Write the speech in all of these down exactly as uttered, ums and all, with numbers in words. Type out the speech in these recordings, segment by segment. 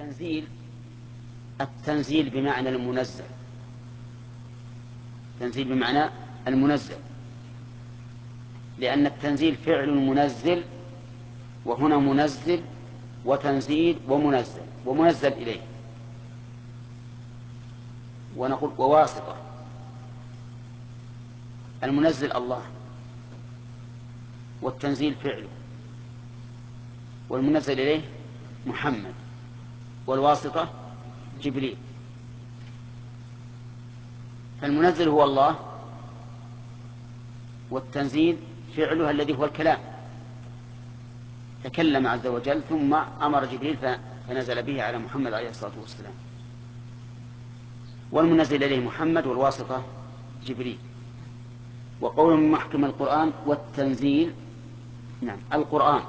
التنزيل التنزيل بمعنى المنزل، تنزيل بمعنى المنزل، لأن التنزيل فعل منزل، وهنا منزل وتنزيل ومنزل ومنزل إليه، ونقول وواسطة. المنزل الله، والتنزيل فعله، والمنزل إليه محمد، والواسطة جبريل. فالمنزل هو الله، والتنزيل فعله الذي هو الكلام، تكلم عز وجل ثم أمر جبريل فنزل به على محمد عليه الصلاة والسلام. والمنزل إليه محمد، والواسطة جبريل. وقول من محكم القرآن والتنزيل، نعم القرآن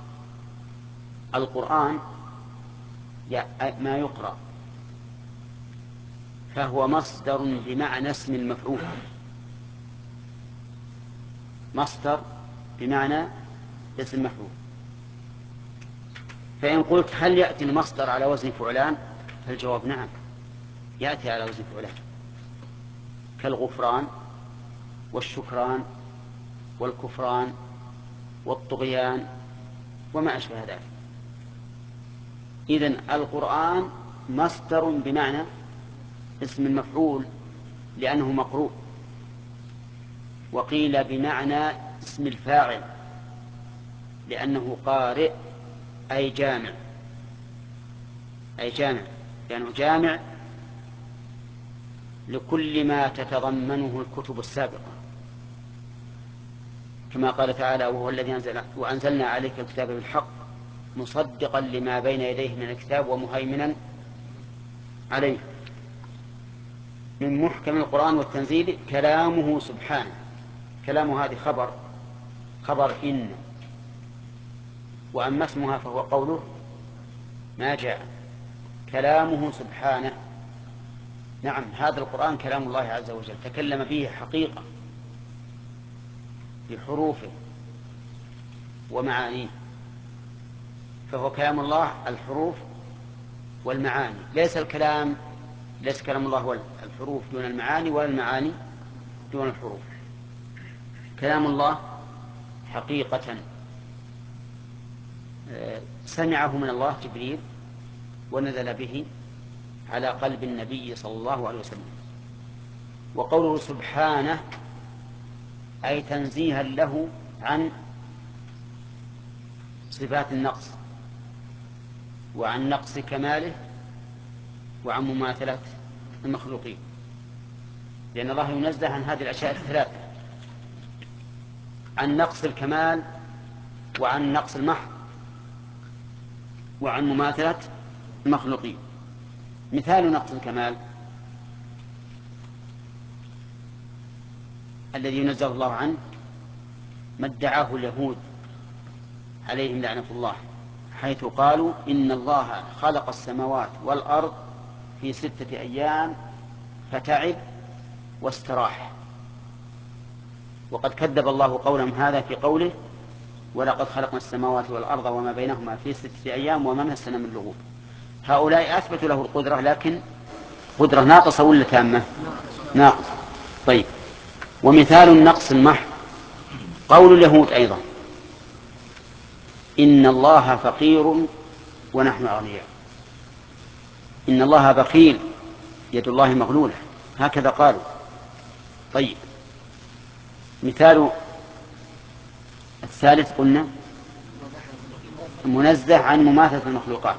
القرآن ما يقرأ، فهو مصدر بمعنى اسم المفعول، مصدر بمعنى اسم المفعول. فإن قلت هل يأتي المصدر على وزن فعلان؟ فالجواب نعم، يأتي على وزن فعلان، كالغفران والشكران والكفران والطغيان وما أشبه ذلك. إذن القرآن مصدر بمعنى اسم المفعول لأنه مقروء، وقيل بمعنى اسم الفاعل لأنه قارئ أي جامع، أي جامع لأنه يعني جامع لكل ما تتضمنه الكتب السابقة، كما قال تعالى وهو الذي أنزل وأنزلنا عليك الكتاب بالحق مصدقا لما بين يديه من الكتاب ومهيمنا عليه. من محكم القرآن والتنزيل كلامه سبحانه، كلامه هذه خبر خبر إن، وأما اسمها فهو قوله ما جاء، كلامه سبحانه. نعم هذا القرآن كلام الله عز وجل، تكلم به حقيقة بحروفه ومعانيه، فهو كلام الله الحروف والمعاني، ليس الكلام ليس كلام الله الحروف دون المعاني ولا المعاني دون الحروف. كلام الله حقيقة سمعه من الله جبريل ونزل به على قلب النبي صلى الله عليه وسلم. وقوله سبحانه أي تنزيها له عن صفات النقص، وعن نقص كماله، وعن مماثلة المخلوقين، لأن الله ينزه عن هذه الأشياء الثلاثة، عن نقص الكمال، وعن نقص المحض، وعن مماثلة المخلوقين. مثال نقص الكمال الذي ينزه الله عنه ما ادعاه اليهود عليهم لعنة الله، حيث قالوا إن الله خلق السماوات والأرض في ستة أيام فتعب واستراح. وقد كذب الله قولهم هذا في قوله ولقد خلقنا السماوات والأرض وما بينهما في ستة أيام وما مسنا من لغوب. هؤلاء أثبتوا له القدرة، لكن قدرة ناقصة ولا تامة؟ ناقصة. طيب، ومثال النقص المحض قول اليهود أيضا إن الله فقير ونحن أغنياء، إن الله بخيل يد الله مغلولة، هكذا قالوا. طيب، مثال الثالث قلنا منزه عن مماثلة المخلوقات،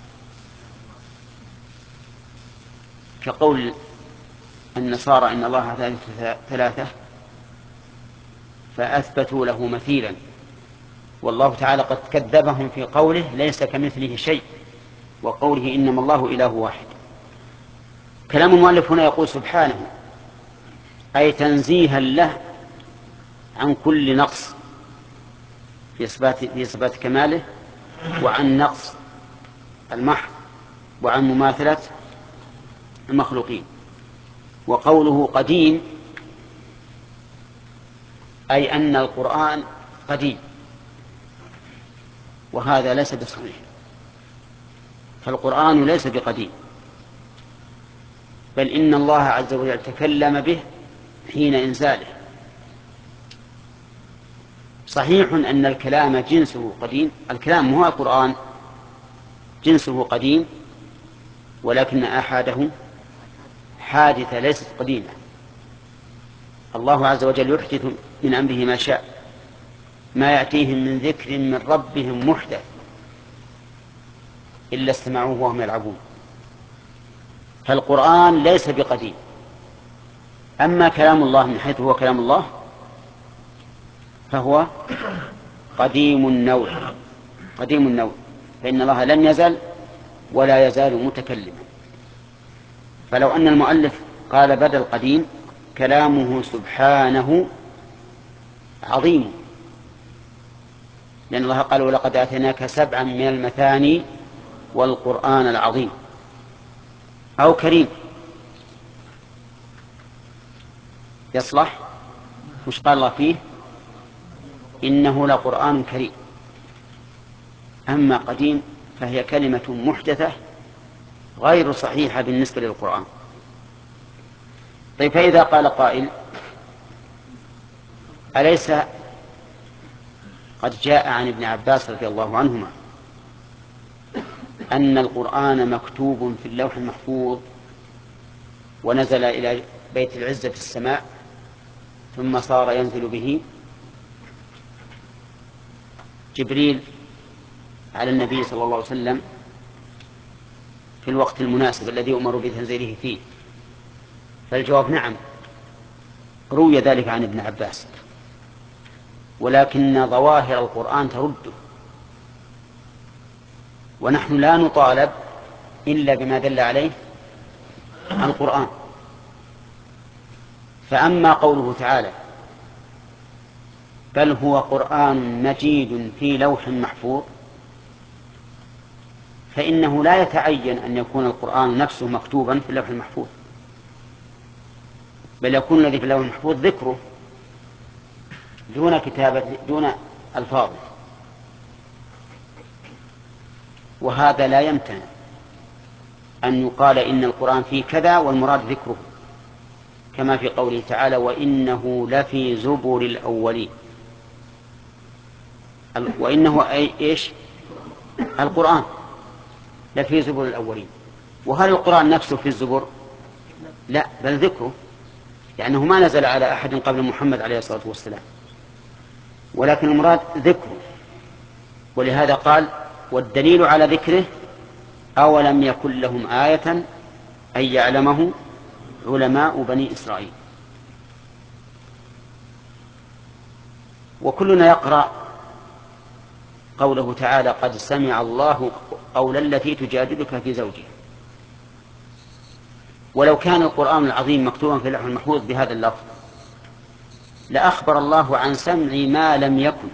كقول النصارى إن الله ثالث ثلاثة فأثبتوا له مثيلا، والله تعالى قد كذبهم في قوله ليس كمثله شيء، وقوله إنما الله إله واحد. كلام المؤلف هنا يقول سبحانه أي تنزيها له عن كل نقص في إثبات في إثبات كماله، وعن نقص المحض، وعن مماثلة المخلوقين. وقوله قديم أي أن القرآن قديم، وهذا ليس بصحيح، فالقرآن ليس بقديم، بل إن الله عز وجل تكلم به حين إنزاله. صحيح أن الكلام جنسه قديم، الكلام هو القرآن جنسه قديم، ولكن آحاده حادثة ليست قديمة. الله عز وجل يحدث من أمره ما شاء، ما يأتيهم من ذكر من ربهم محدث إلا استمعوه وهم يلعبون. فالقرآن ليس بقديم. أما كلام الله من حيث هو كلام الله فهو قديم النوع، قديم النوع، فإن الله لم يزل ولا يزال متكلما. فلو أن المؤلف قال بدل قديم كلامه سبحانه عظيم، لأن الله قال ولقد آتيناك سبعا من المثاني والقرآن العظيم، أو كريم يصلح. وش قال الله فيه؟ إنه لقرآن كريم. أما قديم فهي كلمة محدثة غير صحيحة بالنسبة للقرآن. طيب، فإذا قال قائل أليس قد جاء عن ابن عباس رضي الله عنهما أن القرآن مكتوب في اللوح المحفوظ ونزل إلى بيت العزة في السماء ثم صار ينزل به جبريل على النبي صلى الله عليه وسلم في الوقت المناسب الذي أمر بتنزيله فيه؟ فالجواب نعم، روي ذلك عن ابن عباس، ولكن ظواهر القرآن ترده، ونحن لا نطالب إلا بما دل عليه القرآن. فأما قوله تعالى بل هو قرآن مجيد في لوح محفوظ، فإنه لا يتعين أن يكون القرآن نفسه مكتوبا في اللوح المحفوظ، بل يكون الذي في اللوح المحفوظ ذكره دون كتابة دون ألفاظ، وهذا لا يمتنع أن يقال إن القرآن فيه كذا والمراد ذكره، كما في قوله تعالى وإنه لفي زبر الأولين. وإنه أي إيش؟ القرآن لفي زبر الأولين. وهل القرآن نفسه في الزبر؟ لا، بل ذكره، لأنه ما نزل على أحد قبل محمد عليه الصلاة والسلام، ولكن المراد ذكره. ولهذا قال والدليل على ذكره أولم يكن لهم آية أن يعلمه علماء بني إسرائيل. وكلنا يقرأ قوله تعالى قد سمع الله قول التي تجادلك في زوجها. ولو كان القرآن العظيم مكتوبا في اللوح المحفوظ بهذا اللفظ لأخبر الله عن سمع ما لم يكن،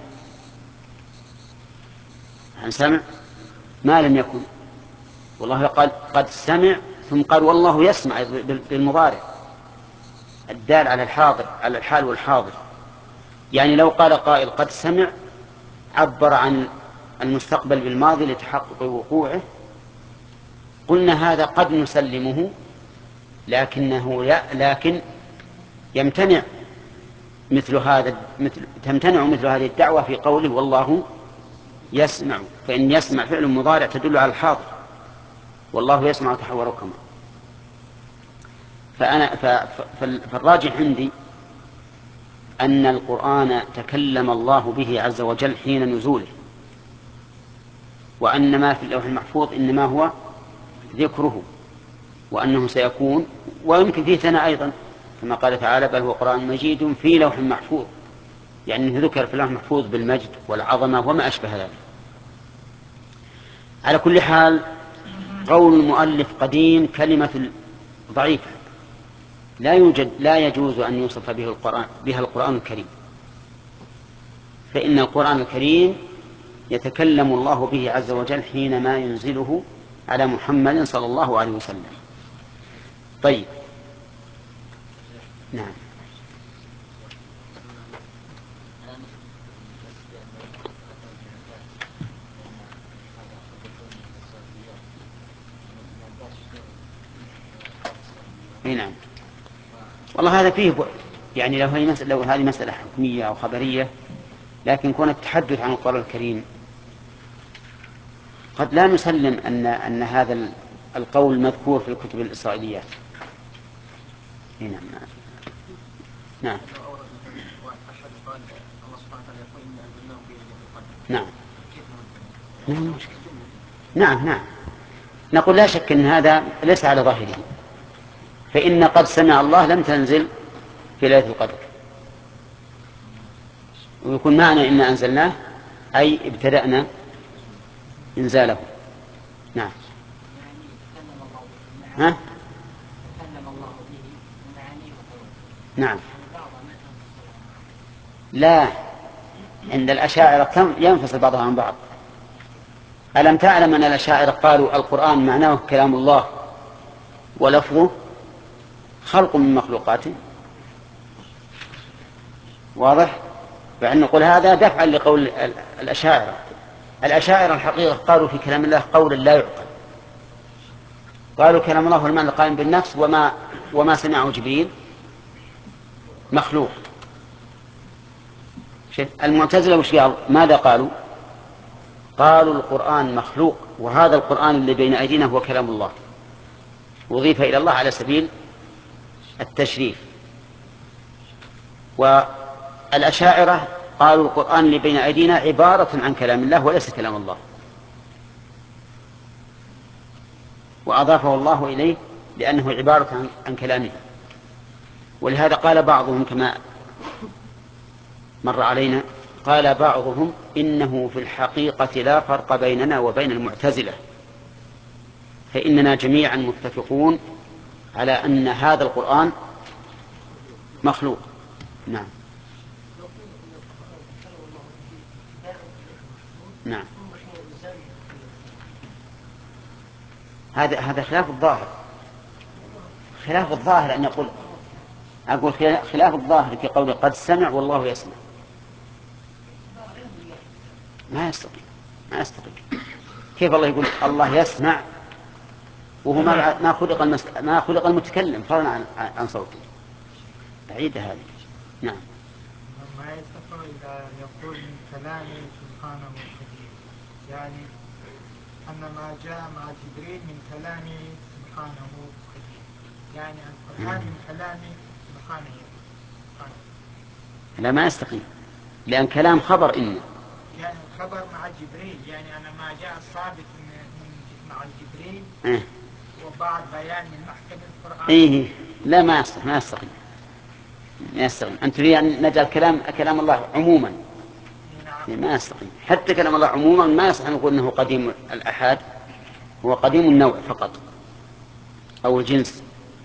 عن سمع ما لم يكن. والله قال قد سمع، ثم قال والله يسمع بالمضارع الدال على الحاضر، على الحال والحاضر. يعني لو قال قائل قد سمع عبر عن المستقبل بالماضي لتحقق وقوعه، قلنا هذا قد نسلمه، لكنه لكن يمتنع مثل هذا مثل تمتنع مثل هذه الدعوة في قوله والله يسمع، فإن يسمع فعل مضارع تدل على الحاضر، والله يسمع تحوركما. فأنا فالراجح عندي أن القرآن تكلم الله به عز وجل حين نزوله، وأن ما في اللوح المحفوظ إنما هو ذكره، وأنه سيكون ويمكن فيه ثناء أيضا كما قال تعالى بل هو قرآن مجيد في لوح محفوظ، يعني ذكر في اللوح المحفوظ بالمجد والعظمة وما أشبه ذلك. على كل حال قول المؤلف قديم كلمة ضعيفة لا يوجد لا يجوز أن يوصف به القرآن بها القرآن الكريم، فإن القرآن الكريم يتكلم الله به عز وجل حينما ينزله على محمد صلى الله عليه وسلم. طيب، نعم. نعم. والله هذا فيه يعني لو, هي مسألة لو هذه مسألة حكمية أو خبرية، لكن كون التحدث عن القرآن الكريم قد لا نسلم أن أن هذا القول مذكور في الكتب الإسرائيليات. نعم. نعم. نعم. نعم. نعم. نعم. نقول لا شك أن هذا ليس على ظاهره، فإن قد سمع الله لم تنزل في ليلة القدر، ويكون معنى إن أنزلناه أي ابتدأنا إنزاله. نعم. ها؟ نعم. لا، عند الأشاعرة كم ينفصل بعضها عن بعض. ألم تعلم أن الأشاعرة قالوا القرآن معناه كلام الله ولفظه خلق من مخلوقاته؟ واضح؟ فإن نقول هذا دفعا لقول الأشاعرة. الأشاعرة الحقيقة قالوا في كلام الله قولا لا يعقل. قالوا كلام الله هو المعنى القائم بالنفس، وما وما سمعه جبريل مخلوق. المعتزلة وش قالوا؟ ماذا قالوا؟ قالوا القرآن مخلوق، وهذا القرآن اللي بين أيدينا هو كلام الله، أضيف إلى الله على سبيل التشريف. والأشاعرة قالوا القرآن اللي بين أيدينا عبارة عن كلام الله وليس كلام الله، وأضافه الله إليه لأنه عبارة عن كلامه. ولهذا قال بعضهم كما مر علينا، قال بعضهم إنه في الحقيقة لا فرق بيننا وبين المعتزلة، فإننا جميعا متفقون على أن هذا القرآن مخلوق. نعم. نعم. هذا هذا خلاف الظاهر. خلاف الظاهر أن يقول أقول خلاف الظاهر في قوله قد سمع والله يسمع. ما يستطيع ما يستطيع كيف الله يقول الله يسمع وهو ما ما خلق المس... ما خلق المتكلم فضلا عن عن صوته؟ بعيدة هذه. نعم. ما يستطيع إذا يقول من كلامه سبحانه وتعالى، يعني أن ما جاء مع جبريل من كلامه سبحانه وتعالى، يعني القرآن من كلامه سبحانه وتعالى. لا، ما يستقيم، لأن كلام خبر إن يعني خبر مع جبريل، يعني أنا ما جاء الصادق من مع جبريل إيه؟ وبعد بيان من محكم القرآن. إيه، لا ما يستقيم ما يستقيم ما يستقيم. أنت تريد أن نجعل كلام كلام الله عموما؟ نعم. ما يستقيم. حتى كلام الله عموما ما يصح أن نقول أنه قديم الأحاد، هو قديم النوع فقط أو الجنس.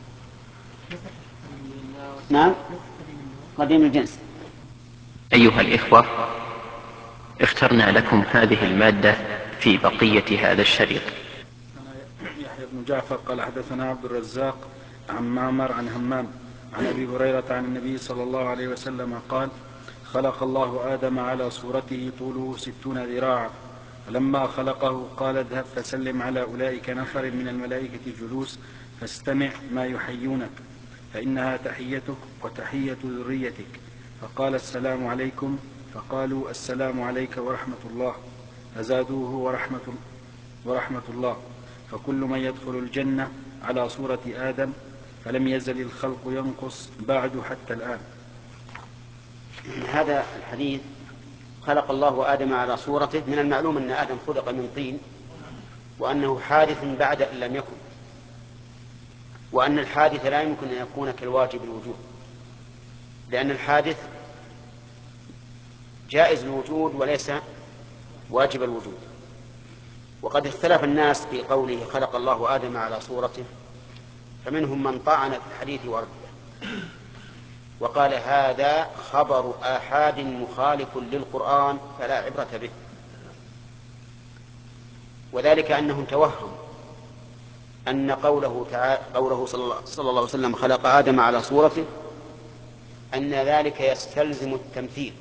نعم، قديم الجنس. أيها الإخوة، اخترنا لكم هذه المادة في بقية هذا الشريط. يحيى بن جعفر قال حدثنا عبد الرزاق عن معمر عن همام عن أبي هريرة عن النبي صلى الله عليه وسلم قال: خلق الله آدم على صورته طوله ستون ذراعا، فلما خلقه قال: اذهب فسلم على أولئك نفر من الملائكة جلوس فاستمع ما يحيونك، فإنها تحيتك وتحية ذريتك. فقال: السلام عليكم. فقالوا: السلام عليك ورحمة الله. فزادوه ورحمة, ورحمة الله. فكل من يدخل الجنة على صورة آدم، فلم يزل الخلق ينقص بعد حتى الآن. هذا الحديث خلق الله آدم على صورته، من المعلوم أن آدم خلق من طين، وأنه حادث بعد أن لم يكن، وأن الحادث لا يمكن أن يكون كالواجب الوجود، لأن الحادث جائز الوجود وليس واجب الوجود. وقد اختلف الناس في قوله خلق الله آدم على صورته، فمنهم من طعن في الحديث ورده وقال هذا خبر آحاد مخالف للقرآن فلا عبرة به، وذلك أنهم توهموا أن قوله تعالى قوله صلى الله عليه وسلم خلق آدم على صورته أن ذلك يستلزم التمثيل،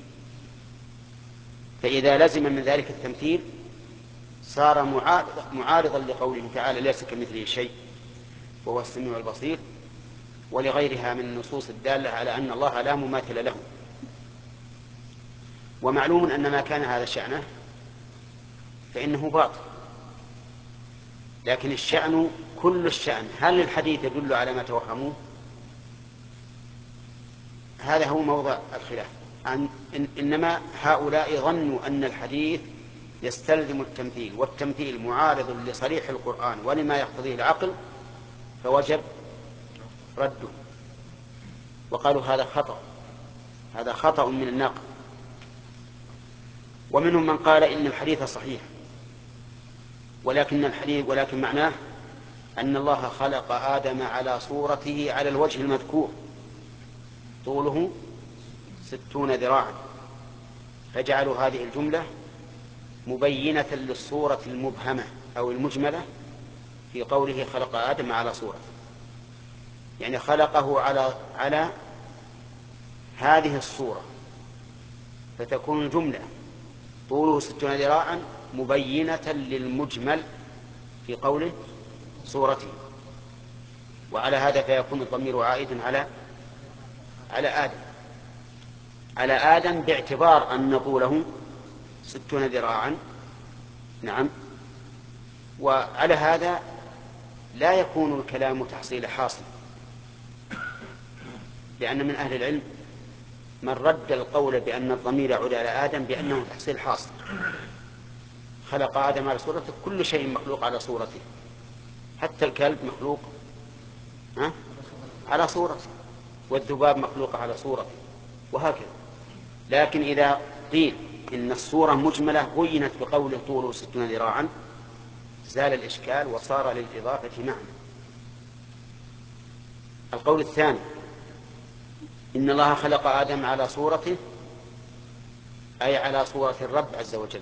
فإذا لزم من ذلك التمثيل صار معارضا لقوله تعالى ليس كمثله شيء. وهو السميع البصير، ولغيرها من النصوص الدالة على أن الله لا مماثل له. ومعلوم أن ما كان هذا شأنه فإنه باطل، لكن الشأن كل الشأن. هل الحديث يدل على ما توهموه؟ هذا هو موضع الخلاف. أن إنما هؤلاء ظنوا أن الحديث يستلزم التمثيل، والتمثيل معارض لصريح القرآن ولما يقتضيه العقل، فوجب رده. وقالوا هذا خطأ، هذا خطأ من الناقل. ومنهم من قال إن الحديث صحيح، ولكن الحديث ولكن معناه أن الله خلق آدم على صورته على الوجه المذكور، طوله ستون ذراعا، فجعلوا هذه الجملة مبينة للصورة المبهمة أو المجملة في قوله خلق آدم على صورته، يعني خلقه على على هذه الصورة، فتكون الجملة طوله ستون ذراعا مبينة للمجمل في قوله صورته. وعلى هذا فيكون الضمير عائدا على على آدم على آدم باعتبار أن طوله ستون ذراعا. نعم. وعلى هذا لا يكون الكلام تحصيل حاصل، لأن من أهل العلم من رد القول بأن الضمير يعود على آدم بأنه تحصيل حاصل. خلق آدم على صورته، كل شيء مخلوق على صورته، حتى الكلب مخلوق ها؟ على صورته، والذباب مخلوق على صورته، وهكذا. لكن إذا قيل إن الصورة مجملة بينت بقوله طوله ستون ذراعا زال الإشكال وصار للإضافة معنى. القول الثاني إن الله خلق آدم على صورته، أي على صورة الرب عز وجل،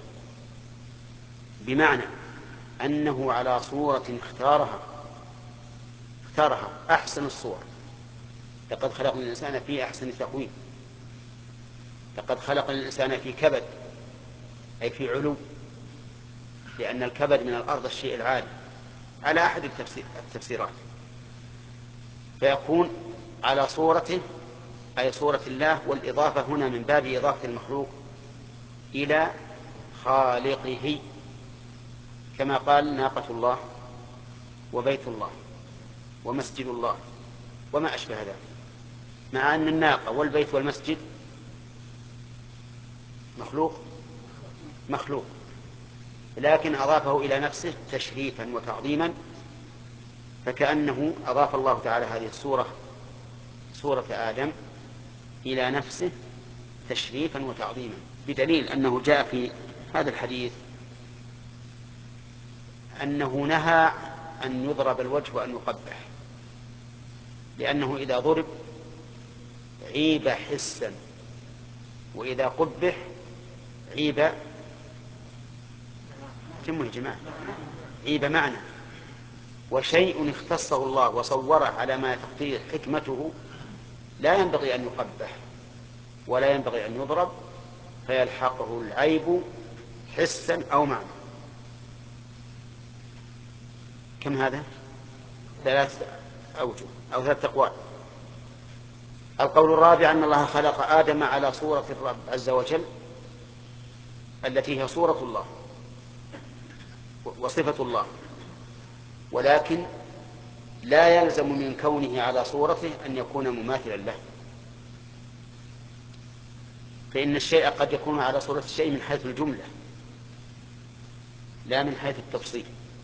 بمعنى أنه على صورة اختارها اختارها أحسن الصور. لقد خلقنا الإنسان في أحسن تقويم. لقد خلق الإنسان في كبد، أي في علو، لأن الكبد من الأرض الشيء العالي على أحد التفسير التفسيرات، فيكون على صورته أي صورة الله. والإضافة هنا من باب إضافة المخلوق إلى خالقه، كما قال ناقة الله وبيت الله ومسجد الله وما أشبه ذلك، مع أن الناقة والبيت والمسجد مخلوق مخلوق لكن أضافه إلى نفسه تشريفا وتعظيما، فكأنه أضاف الله تعالى هذه الصورة صورة آدم إلى نفسه تشريفا وتعظيما، بدليل أنه جاء في هذا الحديث أنه نهى أن يضرب الوجه وأن يقبح، لأنه إذا ضرب عيب حسا، وإذا قبح عيب تمه جماعة عيب معنى. وشيء اختصه الله وصوره على ما تقتضيه حكمته لا ينبغي أن يقبح ولا ينبغي أن يضرب، فيلحقه العيب حسا أو معنى. كم هذا؟ ثلاث أوجه أو ثلاث أقوال. القول الرابع أن الله خلق آدم على صورة الرب عز وجل التي هي صورة الله وصفة الله، ولكن لا يلزم من كونه على صورته أن يكون مماثلا له، فإن الشيء قد يكون على صورة الشيء من حيث الجملة لا من حيث التفصيل.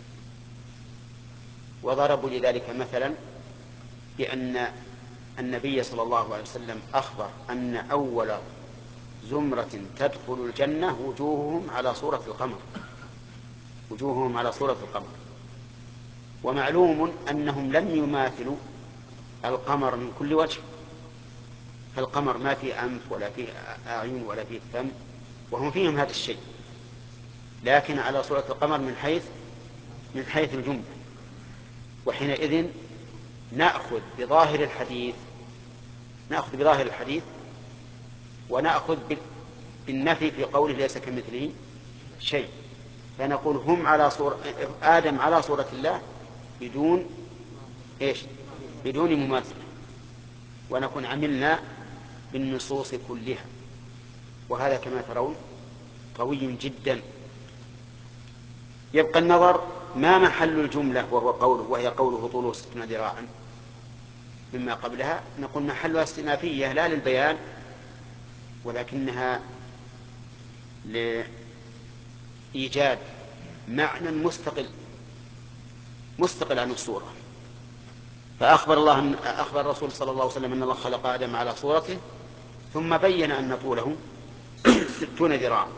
وضربوا لذلك مثلا بأن النبي صلى الله عليه وسلم أخبر أن أول زمرة تدخل الجنة وجوههم على صورة القمر وجوههم على صورة القمر ومعلوم أنهم لم يماثلوا القمر من كل وجه، فالقمر ما فيه أنف ولا فيه أعين ولا فيه فم، وهم فيهم هذا الشيء، لكن على صورة القمر من حيث من حيث الجملة. وحينئذ نأخذ بظاهر الحديث نأخذ بظاهر الحديث ونأخذ بالنفي في قوله ليس كمثله شيء، فنقول هم على صورة آدم على صورة الله بدون إيش بدون مماثلة، ونكون عملنا بالنصوص كلها، وهذا كما ترون قوي جدا. يبقى النظر ما محل الجملة وهو قوله وهي قوله طوله ستون ذراعا مما قبلها، نقول محلها استئنافية لا للبيان، ولكنها لإيجاد معنى مستقل مستقل عن الصورة. فأخبر الله أخبر الرسول صلى الله عليه وسلم أن الله خلق آدم على صورته، ثم بين أن طوله ستون ذراعا،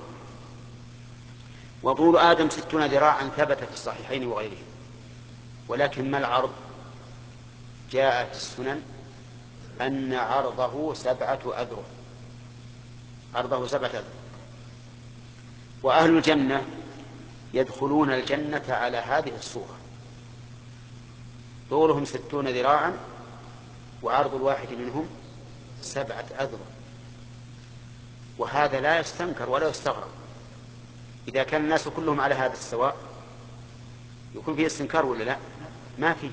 وطول آدم ستون ذراعا ثبت في الصحيحين وغيرهم. ولكن ما العرض؟ جاءت السنن أن عرضه سبعة أذرع، عرضه سبعة أذرع. وأهل الجنة يدخلون الجنة على هذه الصورة، طولهم ستون ذراعا وعرض الواحد منهم سبعة أذرع، وهذا لا يستنكر ولا يستغرب. إذا كان الناس كلهم على هذا السواء يكون فيه استنكار ولا لا؟ ما فيه.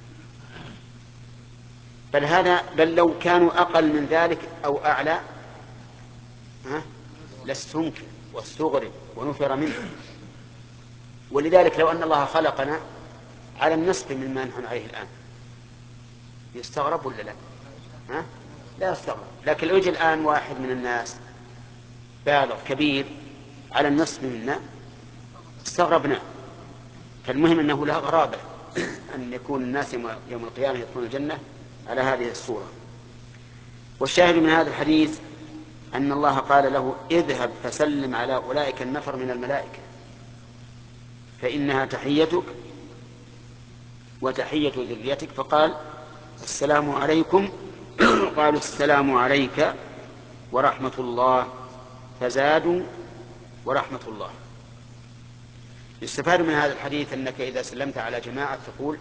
بل هذا بل لو كانوا أقل من ذلك أو أعلى ها لاستنكر واستغرب ونفر منه. ولذلك لو أن الله خلقنا على النصف مما نحن عليه الآن يستغرب ولا لا؟ ها؟ لا يستغرب. لكن لو يجي الآن واحد من الناس بالغ كبير على النصف منا استغربنا. فالمهم أنه لا غرابة أن يكون الناس يوم القيامة يدخلون الجنة على هذه الصورة. والشاهد من هذا الحديث أن الله قال له اذهب فسلم على أولئك النفر من الملائكة فإنها تحيتك وتحية ذريتك. فقال السلام عليكم، قالوا السلام عليك ورحمة الله، فزادوا ورحمة الله. يستفاد من هذا الحديث أنك إذا سلمت على جماعة تقول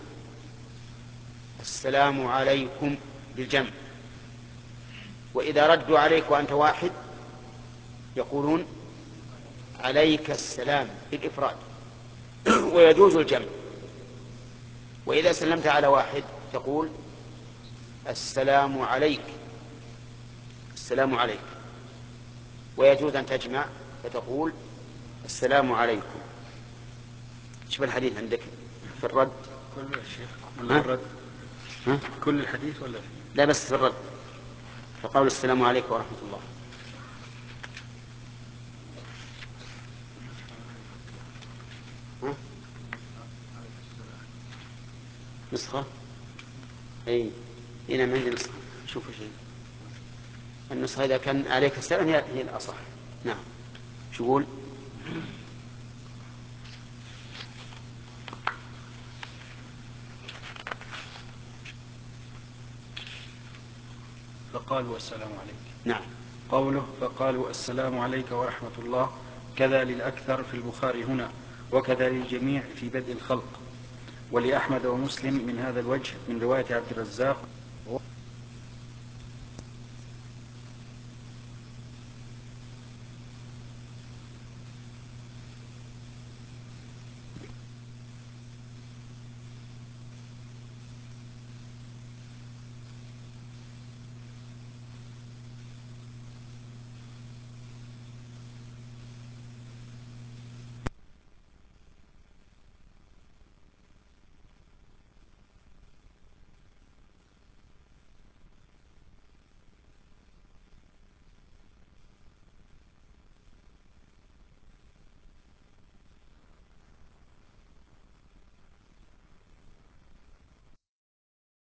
السلام عليكم بالجمع، وإذا ردوا عليك وأنت واحد يقولون عليك السلام بالإفراد ويجوز الجمع. وإذا سلمت على واحد تقول السلام عليك السلام عليك، ويجوز أن تجمع فتقول السلام عليكم. شوف الحديث عندك في الرد كل الشيخ ولا الرد؟ ها؟ كل الحديث ولا؟ لا بس في الرد فقول السلام عليكم ورحمة الله. ها؟ نسخة؟ أي هنا ما عندي نسخة. شوفوا شيء النسخة إذا كان عليك السلام هي هي الأصح. نعم. شو يقول؟ فقالوا السلام عليك. نعم. قوله فقالوا السلام عليك ورحمة الله كذا للأكثر في البخاري هنا، وكذا للجميع في بدء الخلق، ولأحمد ومسلم من هذا الوجه من رواية عبد الرزاق